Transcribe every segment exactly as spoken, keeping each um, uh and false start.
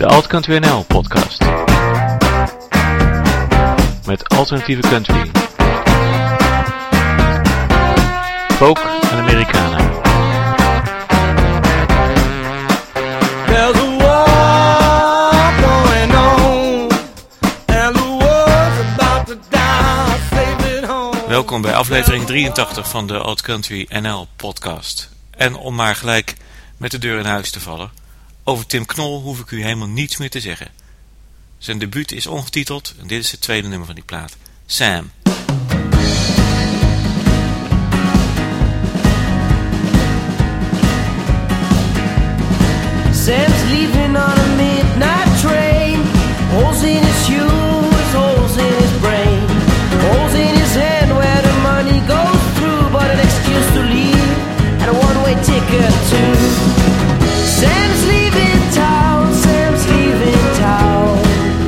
De Alt Country N L podcast. Met alternatieve country, folk en Americana. Welkom bij aflevering drieëntachtig van de Alt Country N L podcast. En om maar gelijk met de deur in huis te vallen, over Tim Knol hoef ik u helemaal niets meer te zeggen. Zijn debuut is ongetiteld en dit is het tweede nummer van die plaat, Sam. Sam's leaving on a midnight train. Holes in his shoes, holes in his brain, holes in his hand where the money goes through, but an excuse to leave and a one-way ticket too. Sam's leaving town, Sam's leaving town.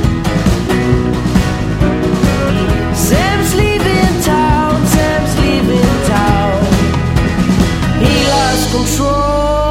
Sam's leaving town, Sam's leaving town. He lost control.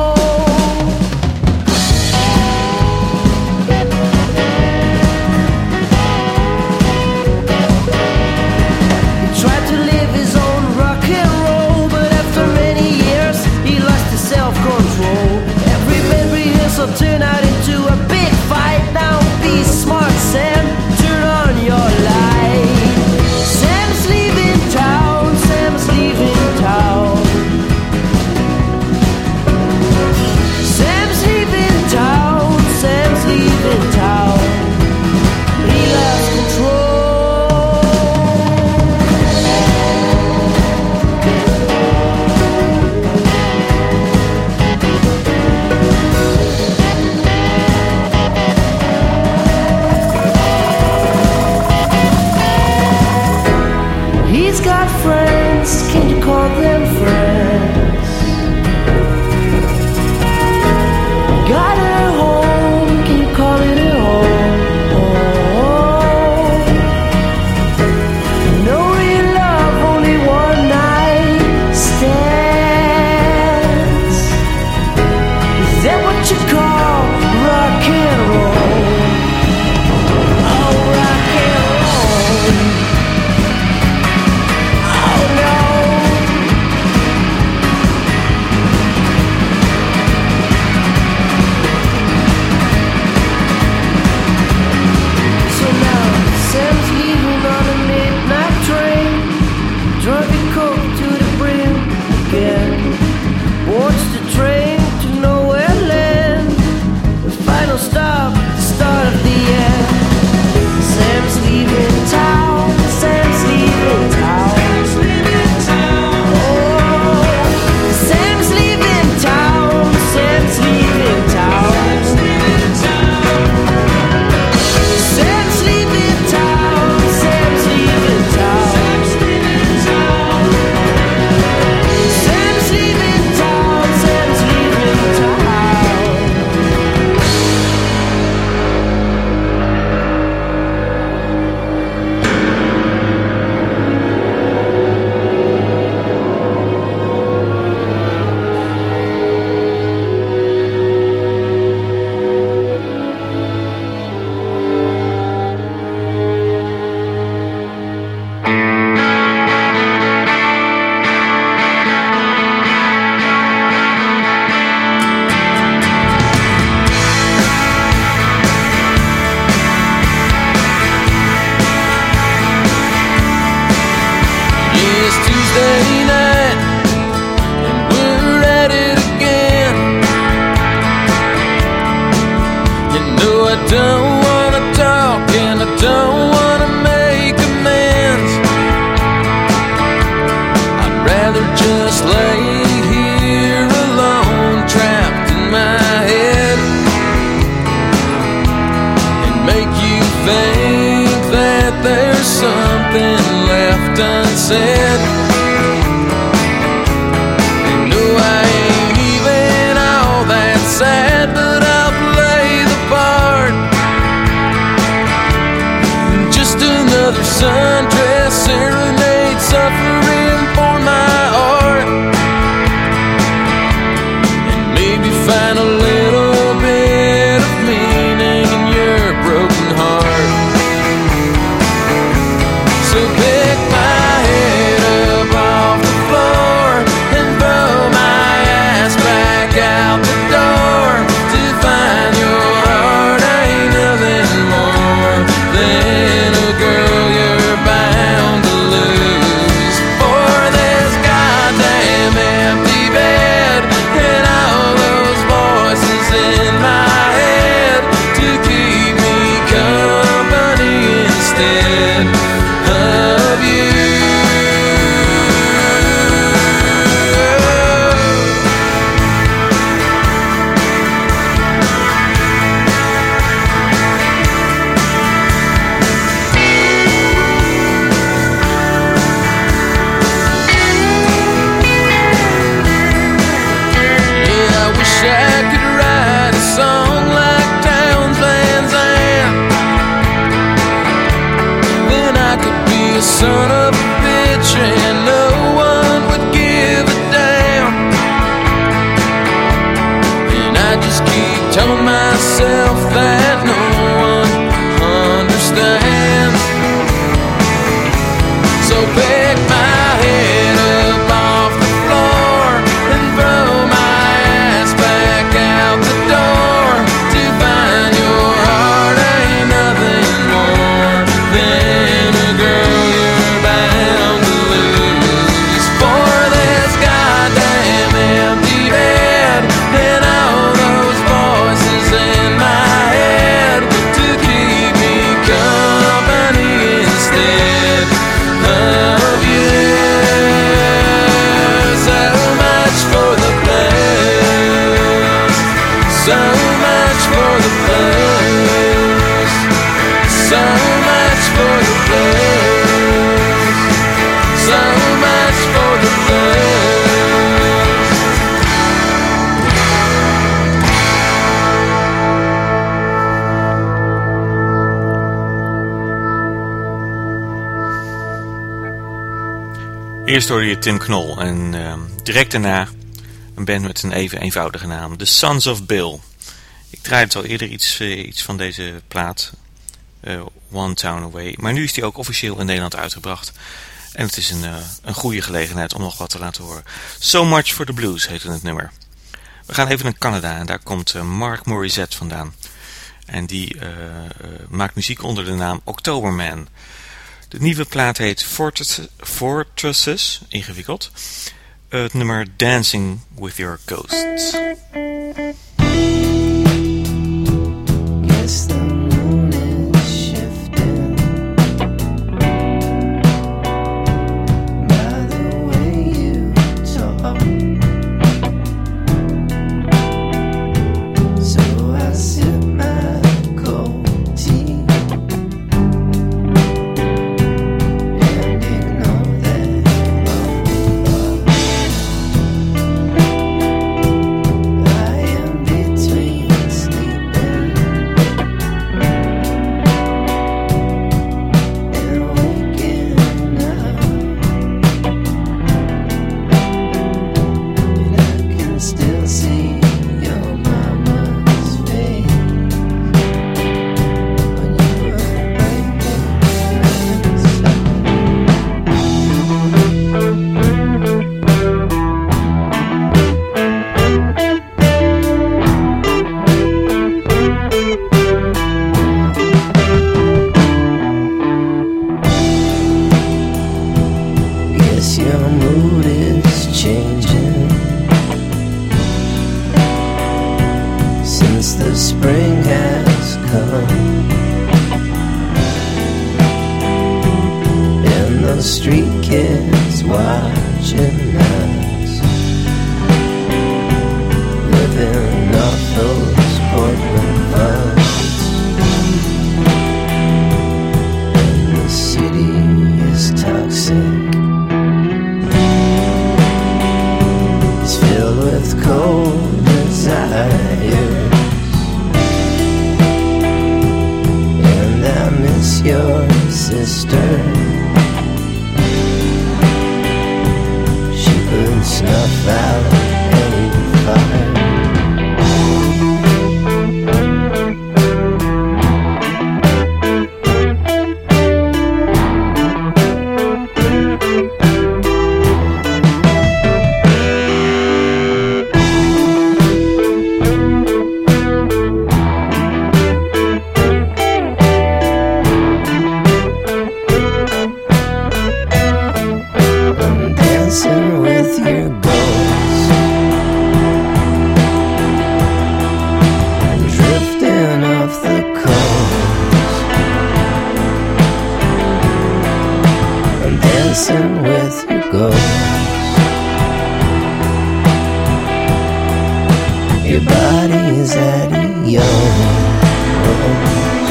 Turn out into a big fight. Now be smart, Sam. Turn on your light. Sam's leaving town. Sam's leaving town. Sam's leaving town. Sam's leaving town. He lost control. He's got friends, can you call them friends? Got a home, can you call it a home? Oh, no real love, only one night stands. Is that what you call rock and roll? Oh, rock and roll. Sundress serenade, suffering for my art, and maybe find a little bit of meaning in telling myself that no one understands. So pick my head up off the floor and throw my ass back out the door to find your heart ain't nothing more than a girl you're bound to lose. For this goddamn empty bed and all those voices in my head to keep me company instead of you. So much for the blues, so much for the blues, so much for the blues, so much for the blues. Eerst hoorde je Tim Knol en uh, direct daarna een band met een even eenvoudige naam, The Sons of Bill. Ik draaide al eerder iets, uh, iets van deze plaat, uh, One Town Away, maar nu is die ook officieel in Nederland uitgebracht. En het is een, uh, een goede gelegenheid om nog wat te laten horen. So Much for the Blues heette het nummer. We gaan even naar Canada en daar komt uh, Mark Morissette vandaan. En die uh, uh, maakt muziek onder de naam Octoberman. De nieuwe plaat heet Fortresses, Fortresses ingewikkeld. Uh, het nummer Dancing with Your Ghosts. Guess the moon is shifting by the way you talk. So I sip my cold tea and ignore that love. I am between sleeping and waking up, and I can still see your mama's face when you were waking us up. Guess your mood is changing since the spring has come, and the street kids watching us living off those Portland funds, and the city is toxic. It's filled with cold desires, and I miss your sister. She could snuff out any fire. I'm dancing with your ghost and drifting off the coast. I'm dancing with your ghost. Your body's at a young rose.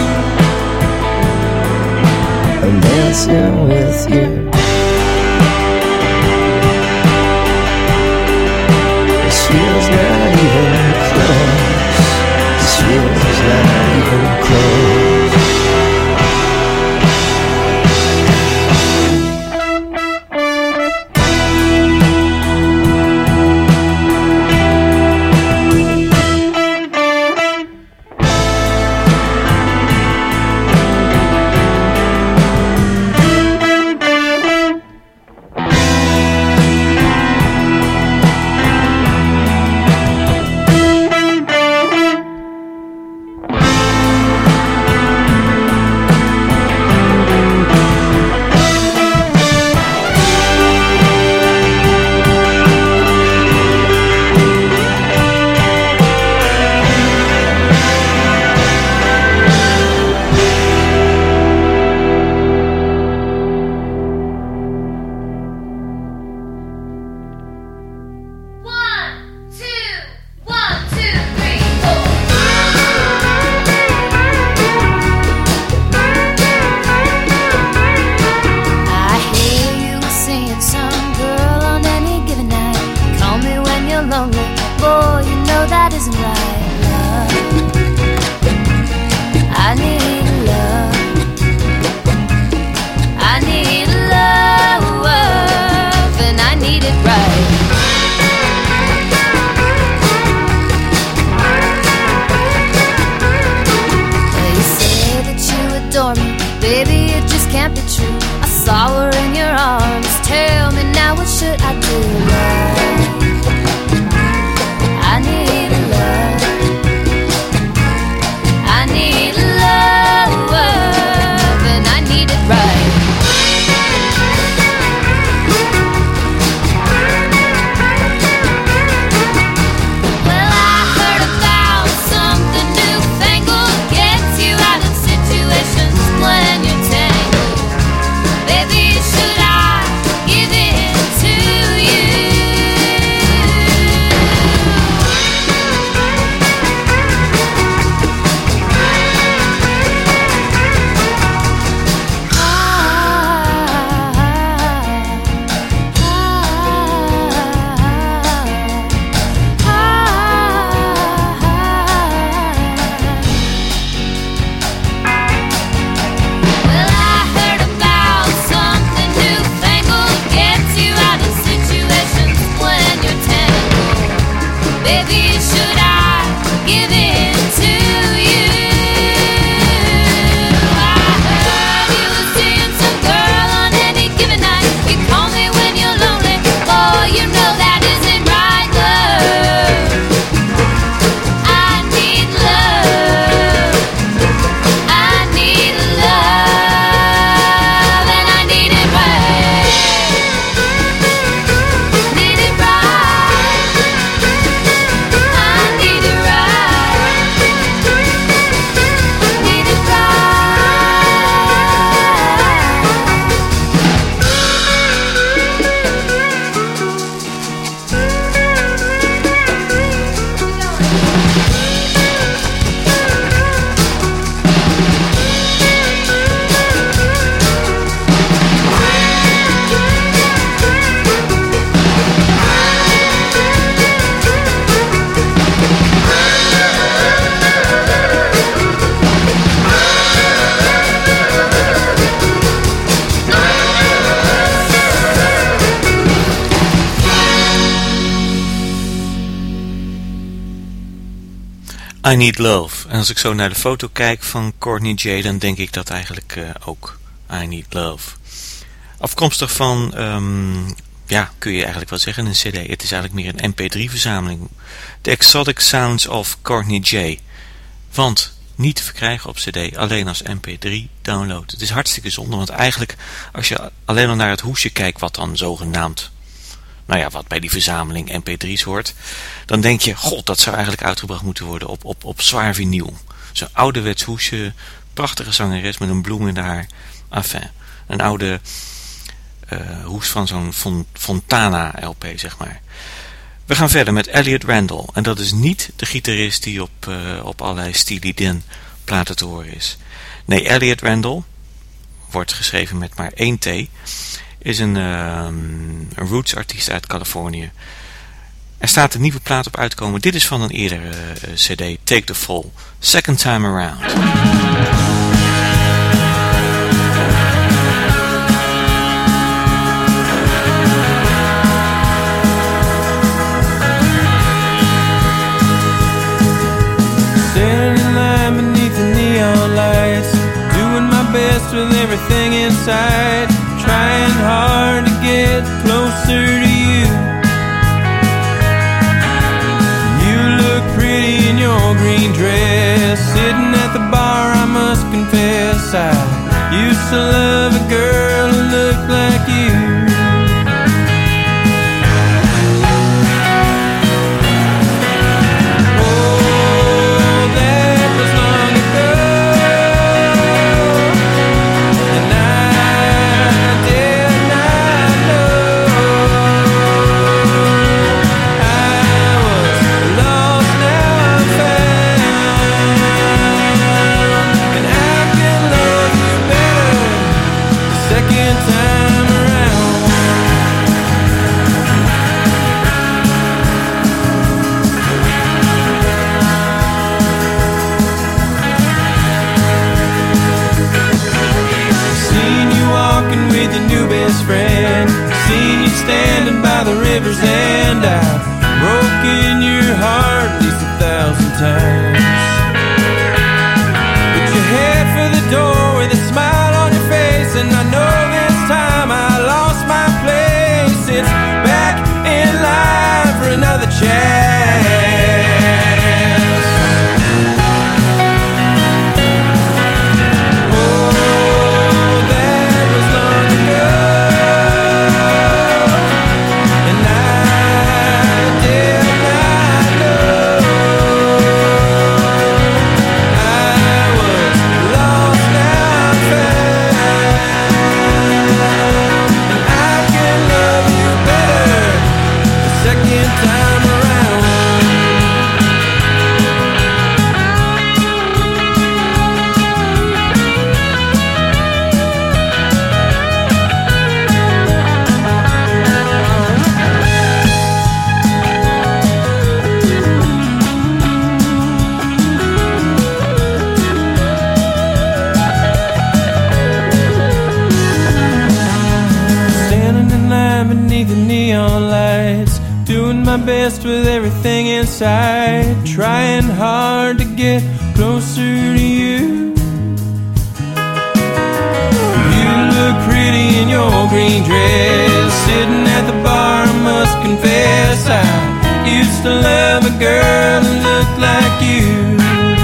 I'm dancing with your. This feels not even close. This feels not even close. I Need Love. En als ik zo naar de foto kijk van Courtney J, dan denk ik dat eigenlijk uh, ook I Need Love. Afkomstig van, um, ja, kun je eigenlijk wel zeggen, een cd. Het is eigenlijk meer een M P drie verzameling. The Exotic Sounds of Courtney J. Want niet te verkrijgen op cd, alleen als M P drie download. Het is hartstikke zonde, want eigenlijk als je alleen al naar het hoesje kijkt, wat dan zogenaamd, nou ja, wat bij die verzameling M P drie's hoort, dan denk je, god, dat zou eigenlijk uitgebracht moeten worden op, op, op zwaar vinyl. Zo'n ouderwets hoesje, prachtige zangeres met een bloem in haar. Enfin, een oude uh, hoes van zo'n Fontana L P, zeg maar. We gaan verder met Elliot Randall. En dat is niet de gitarist die op, uh, op allerlei Steely Dan platen te horen is. Nee, Elliot Randall, wordt geschreven met maar één T, is een, uh, een roots artiest uit Californië. Er staat een nieuwe plaat op uitkomen. Dit is van een eerdere uh, cd, Take the Fall, Second Time Around. With everything inside, trying hard to get closer to you. You look pretty in your green dress, sitting at the bar. I must confess, I used to love a girl who looked like you. best with everything inside, trying hard to get closer to you. You look pretty in your green dress, sitting at the bar. I must confess I used to love a girl who looked like you.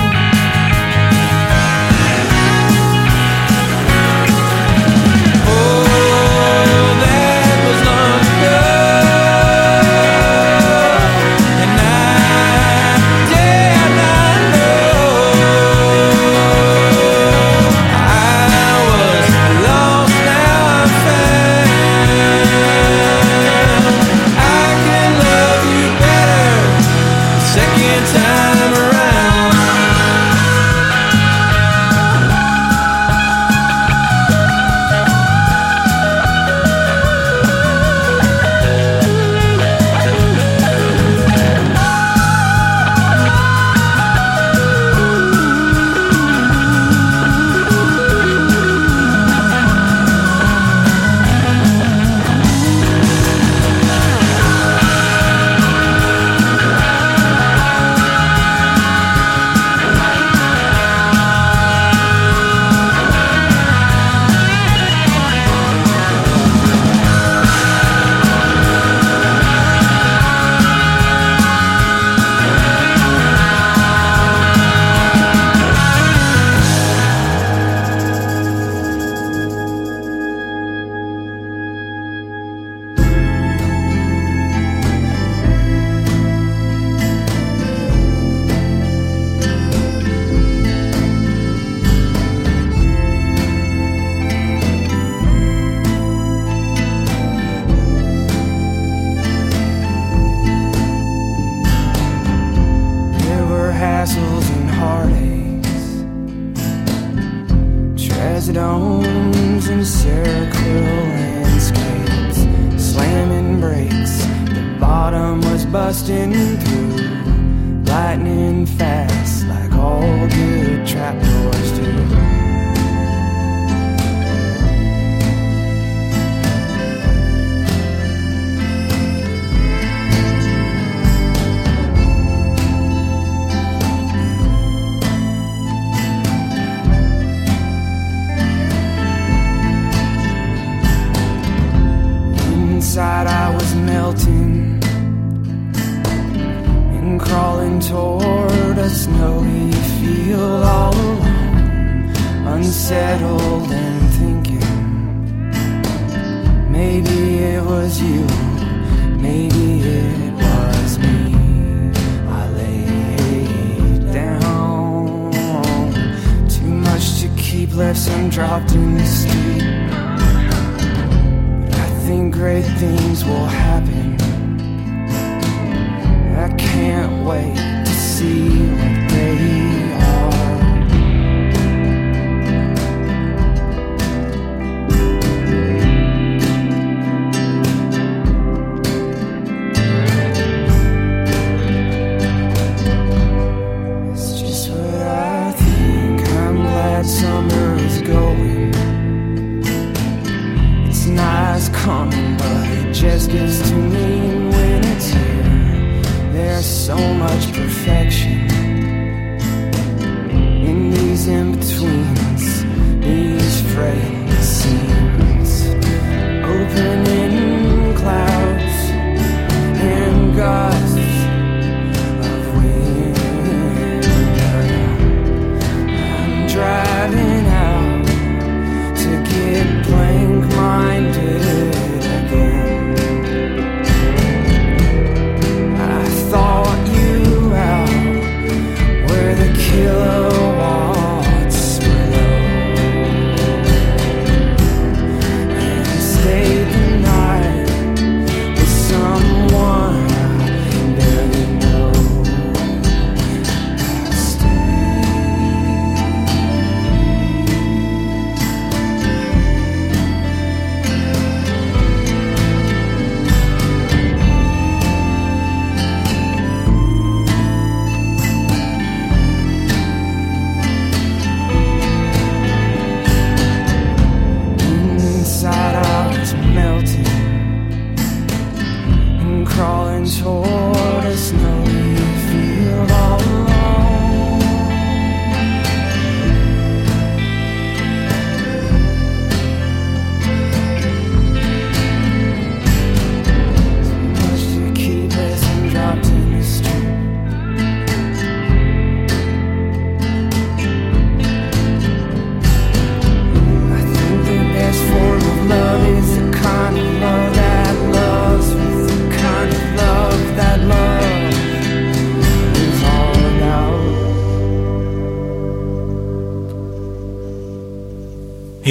Trazodons and circle landscapes, slamming brakes. The bottom was busting through, lightning fast like all good trapdoors do. Inside I was melting and crawling toward a snowy field all alone, unsettled and thinking, maybe it was you, maybe it was me. I lay down, too much to keep, left some dropped in the street. I think great things will happen. I can't wait to see what they are. It's just what I think. I'm glad summer is going. It's nice coming, but it just gets too mean when it's here. There's so much perfection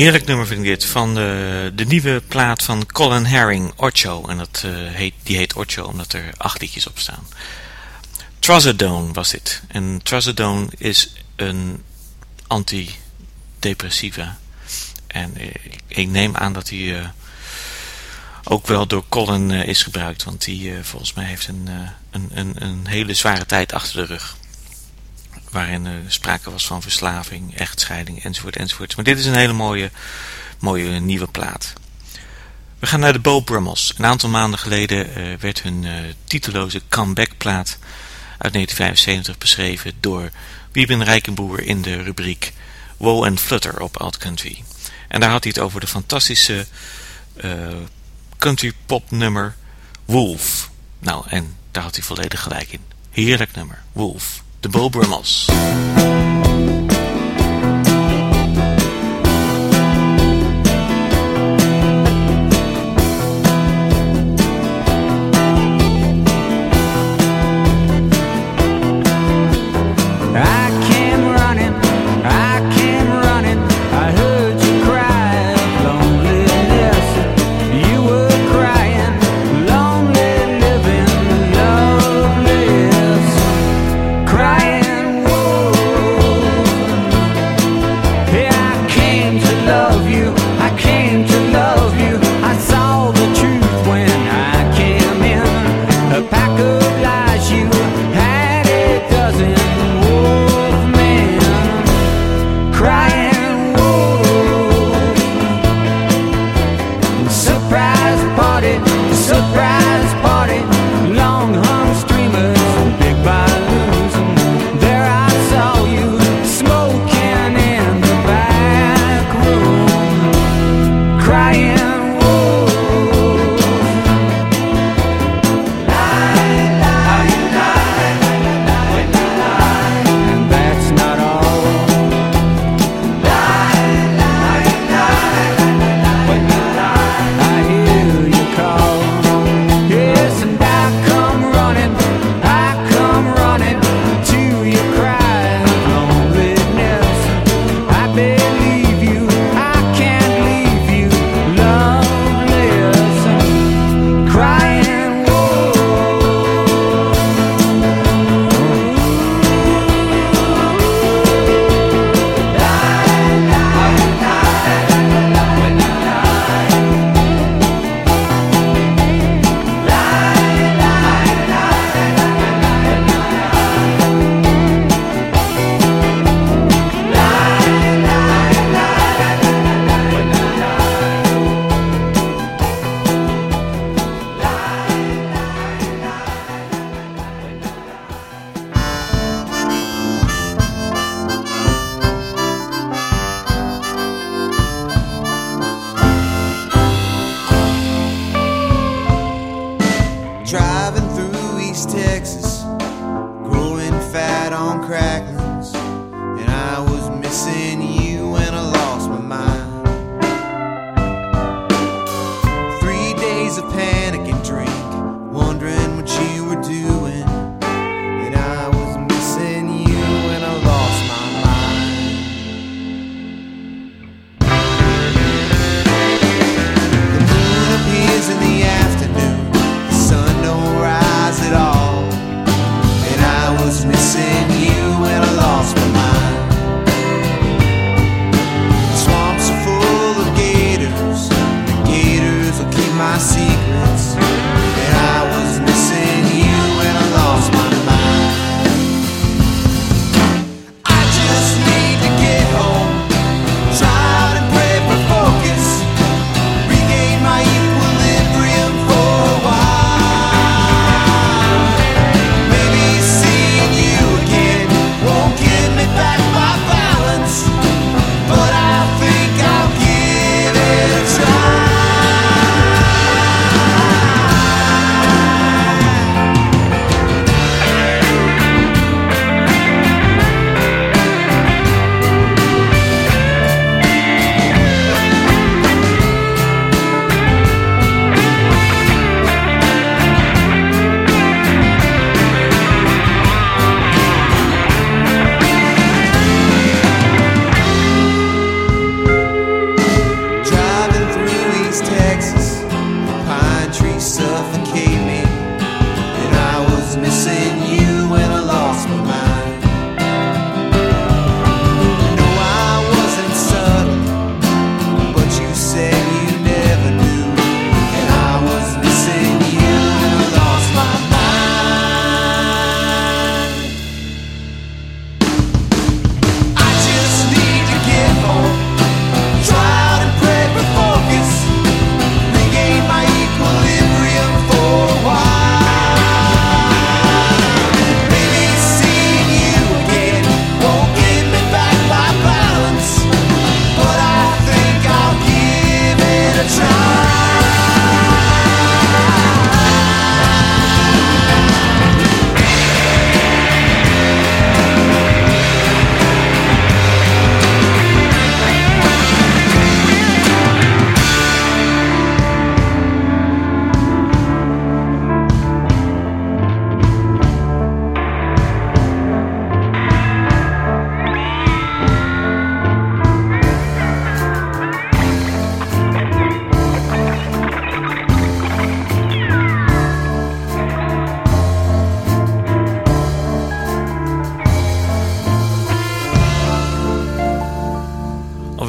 Heerlijk nummer vind ik dit, van de, de nieuwe plaat van Colin Herring, Ocho. En dat, uh, heet, die heet Ocho omdat er acht liedjes op staan. Trazodone was dit. En Trazodone is een antidepressiva. En uh, ik neem aan dat die uh, ook wel door Colin uh, is gebruikt. Want die uh, volgens mij heeft een, uh, een, een, een hele zware tijd achter de rug. Waarin uh, sprake was van verslaving, echtscheiding enzovoort enzovoort. Maar dit is een hele mooie, mooie nieuwe plaat. We gaan naar de Beau Brummels. Een aantal maanden geleden uh, werd hun uh, titeloze comeback-plaat uit negentien vijfenzeventig beschreven door Wieben Rijkenboer in de rubriek Woe and Flutter op Alt Country. En daar had hij het over de fantastische uh, country pop nummer Wolf. Nou, en daar had hij volledig gelijk in. Heerlijk nummer, Wolf. De Beau Brummels. Again.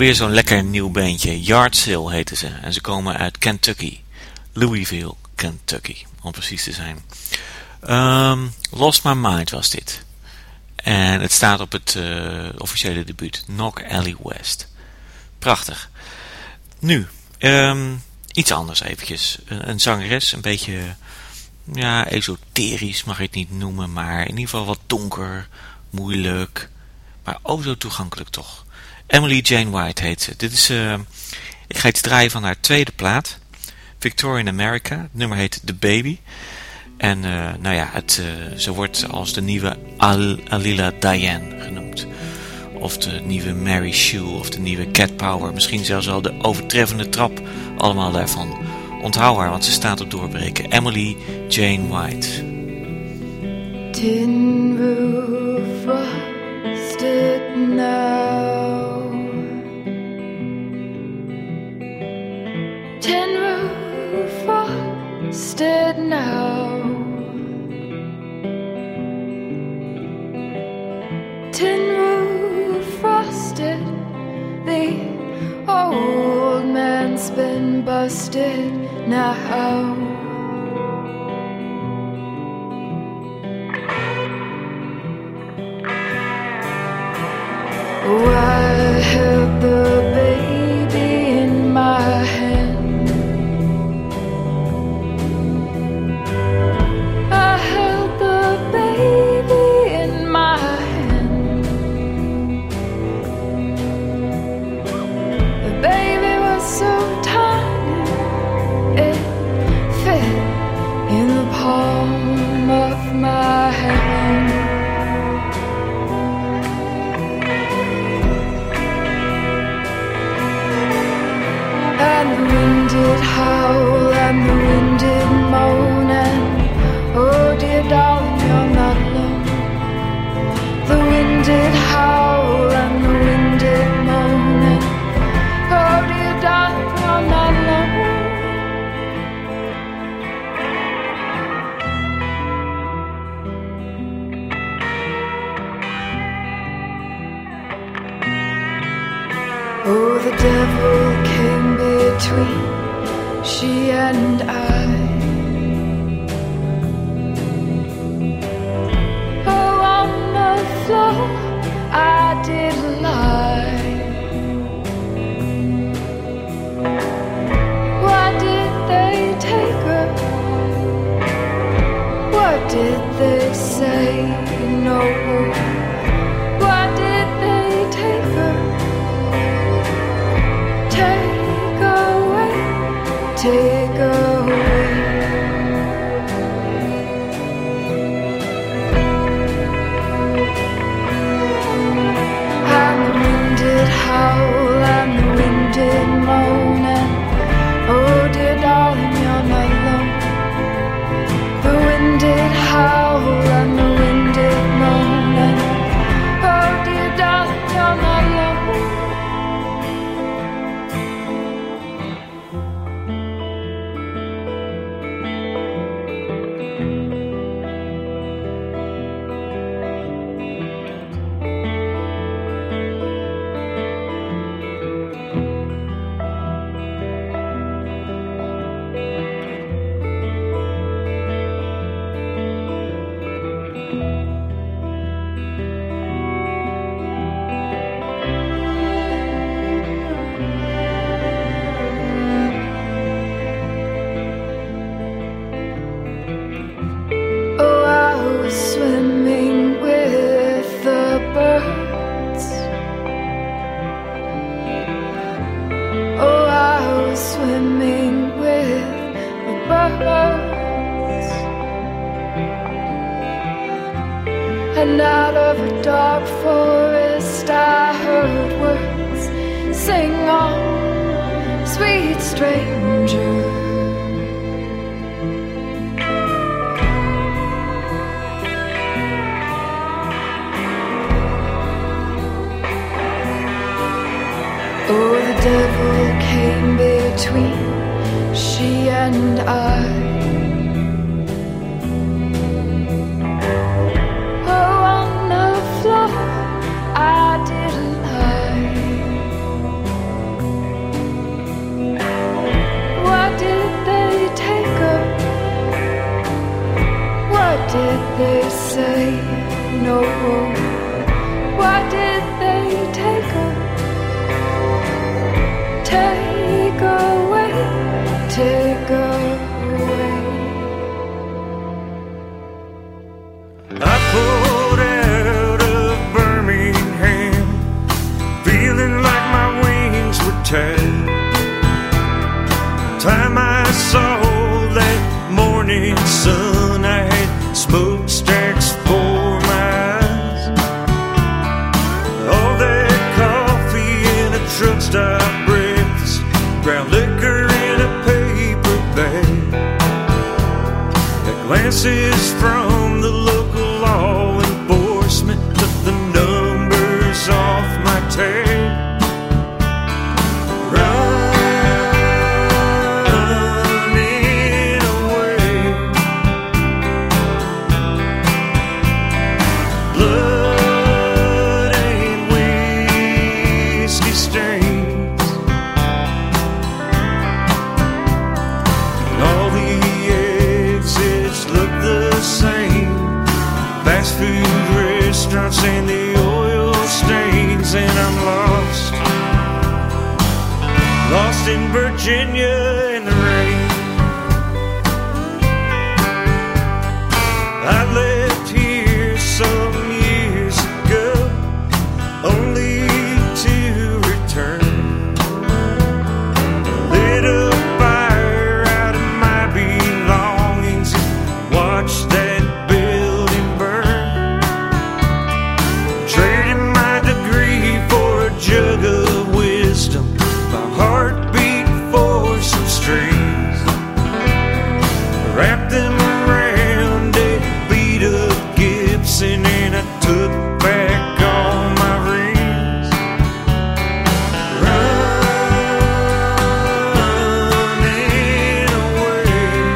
Alweer zo'n lekker nieuw bandje. Yard Sale heten ze. En ze komen uit Kentucky. Louisville, Kentucky. Om precies te zijn. Um, Lost My Mind was dit. En het staat op het uh, officiële debuut. Knock Alley West. Prachtig. Nu, um, iets anders eventjes. Een, een zangeres, een beetje, ja, esoterisch mag ik het niet noemen, maar in ieder geval wat donker, moeilijk, maar ook zo toegankelijk toch. Emily Jane White heet ze. Dit is, uh, ik ga iets draaien van haar tweede plaat, Victorian America. Het nummer heet The Baby. En uh, nou ja, het, uh, ze wordt als de nieuwe Al- Alila Diane genoemd. Of de nieuwe Mary Sue of de nieuwe Cat Power. Misschien zelfs wel de overtreffende trap. Allemaal daarvan. Onthoud haar, want ze staat op doorbreken. Emily Jane White. Tin roof rusted now. Tin roof rusted now. Tin roof frosted, the old man's been busted now. Oh, I held the baby in my hand. I held the baby in my hand. The baby was so tiny, it fit in the palm of my hand. And the wind did howl and the wind did moan, and oh dear darling, you're not alone. The wind did howl and the wind did moan, and oh dear darling, you're not alone. Oh, the devil came between she and I. Oh, on the floor I did lie. Why did they take her? What did they say? No. Why did they take her? Take away, take away. And the wind did howl and the wind did moan, and oh dear darling, you're not alone. The wind did howl and the wind did moan, and oh dear darling, you're not alone. And out of a dark forest I heard words sing on, sweet stranger. Oh, the devil came between she and I. I didn't lie. faxes from the local law enforcement took the numbers off my tape. Running away. Blood and whiskey stains. All the exits look the same. Fast food restaurants and the oil stains. And I'm lost. Lost in Virginia in the rain. I left here some years ago, only to return. Lit a fire out of my belongings and watched that building burn. Trading my degree for a jug of wisdom, my heartbeat for some strings. Wrapped them around a beat up Gibson and I took back all my rings. Running away.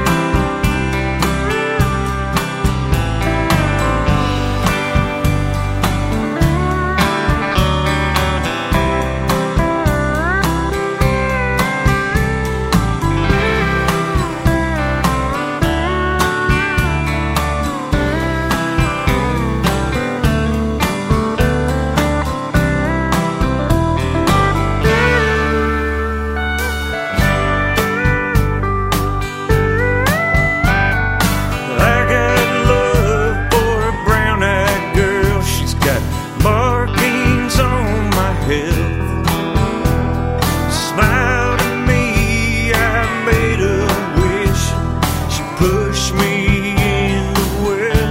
I got love for a brown-eyed girl. She's got markings on my health. Smiled at me, I made a wish. She pushed me in the well.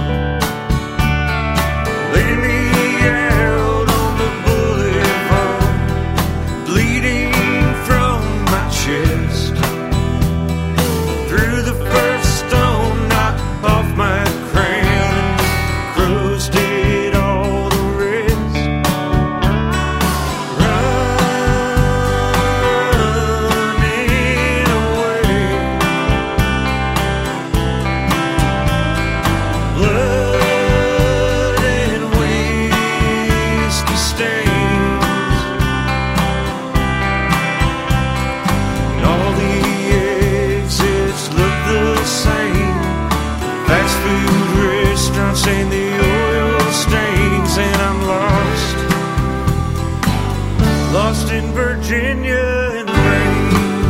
Lay me out on the boulevard, bleeding from my chest. Threw the first stone, knocked off my crown, and crows did all the rest. Running away. Blood and whiskey stains. And all the exits look the same. Fast food restaurants and the oil stains. And I'm lost. Lost in Virginia in the rain.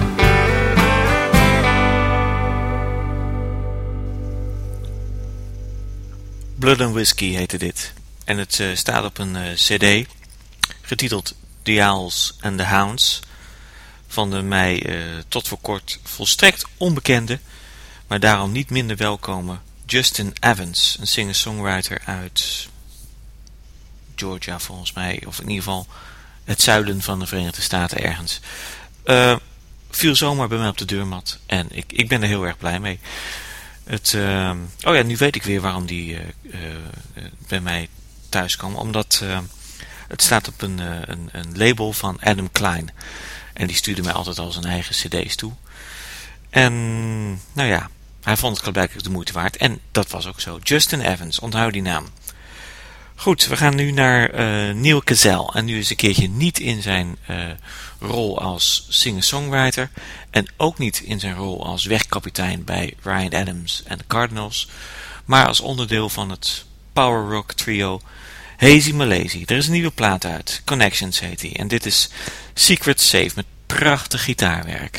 Blood and Whiskey heette dit. En het eh, staat op een eh, cd, getiteld The Owls and the Hounds, van de mij eh, tot voor kort volstrekt onbekende, maar daarom niet minder welkome Justin Evans, een singer-songwriter uit Georgia volgens mij, of in ieder geval het zuiden van de Verenigde Staten ergens. Eh, viel zomaar bij mij op de deurmat en ik, ik ben er heel erg blij mee. Het, uh, oh ja, nu weet ik weer waarom die uh, uh, bij mij thuis kwam. Omdat uh, het staat op een, uh, een, een label van Adam Klein. En die stuurde mij altijd al zijn eigen cd's toe. En nou ja, hij vond het blijkbaar de moeite waard. En dat was ook zo. Justin Evans, onthoud die naam. Goed, we gaan nu naar uh, Neil Cassell. En nu is een keertje niet in zijn uh, rol als singer-songwriter. En ook niet in zijn rol als wegkapitein bij Ryan Adams en de Cardinals. Maar als onderdeel van het power rock trio Hazy Malazy. Er is een nieuwe plaat uit. Connections heet die. En dit is Secret Safe met prachtig gitaarwerk.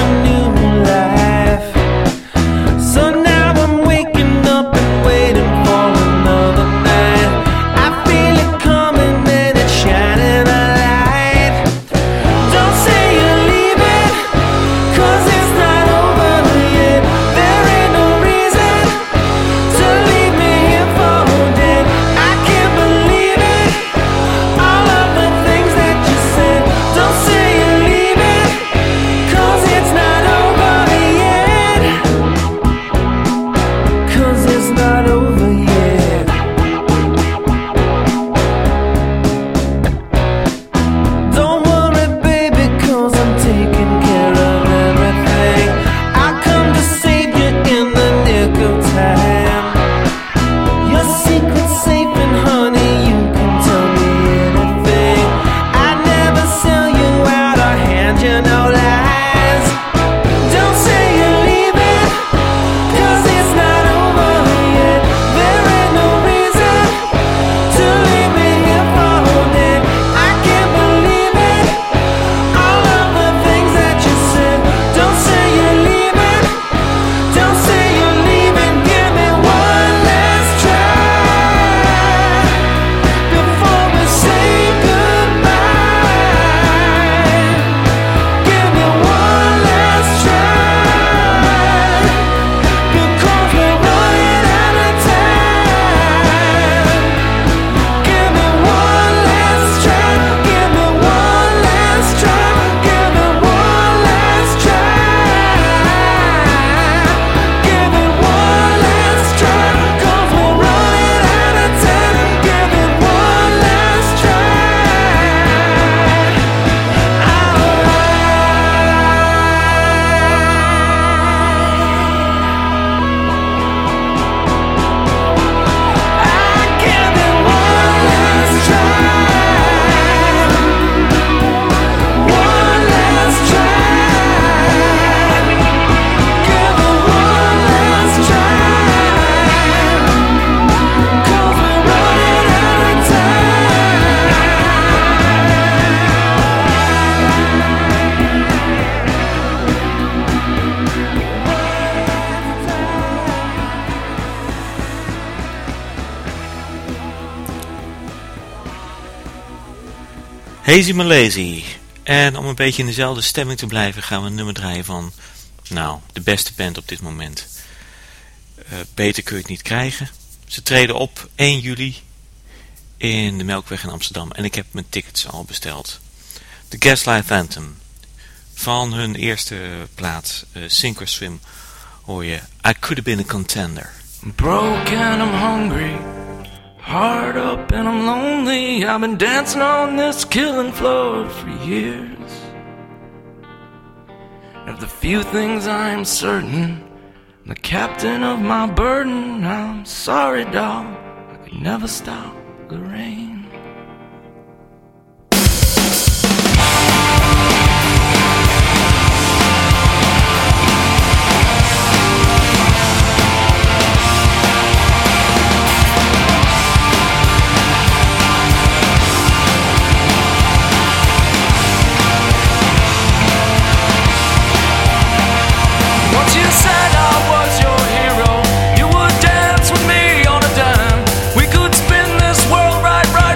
Waiting for telling no lies. Don't say you're leaving, 'cause it's not over yet. There ain't no reason to leave me here for dead. I can't believe it, all of the things that you said. Don't say you're leaving, don't say you're leaving. Give me one last try before we say goodbye. Give me one last try, because we're running out of time. Give me one last try, give me one last try, give me one last try. Give it one last try, 'cause we're running out of time. Give it one last try. I give it one last try, one last try. Give it one last try, 'cause we're running out of Hazy Malazy. En om een beetje in dezelfde stemming te blijven gaan we een nummer draaien van, nou, de beste band op dit moment. Uh, beter kun je het niet krijgen. Ze treden op één juli in de Melkweg in Amsterdam. En ik heb mijn tickets al besteld. The Gaslight Anthem. Van hun eerste plaat, uh, Sink or Swim, hoor je I Could Have Been a Contender. I'm broke and I'm hungry, hard up and I'm lonely. I've been dancing on this killing floor for years. Of the few things I am certain, I'm the captain of my burden. I'm sorry, dog, I could never stop the rain. Once you said I was your hero, you would dance with me on a dime. We could spin this world right, right.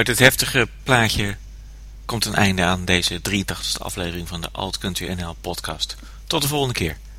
het heftige plaatje komt een einde aan deze drieëntachtigste aflevering van de Alt Country N L podcast. Tot de volgende keer.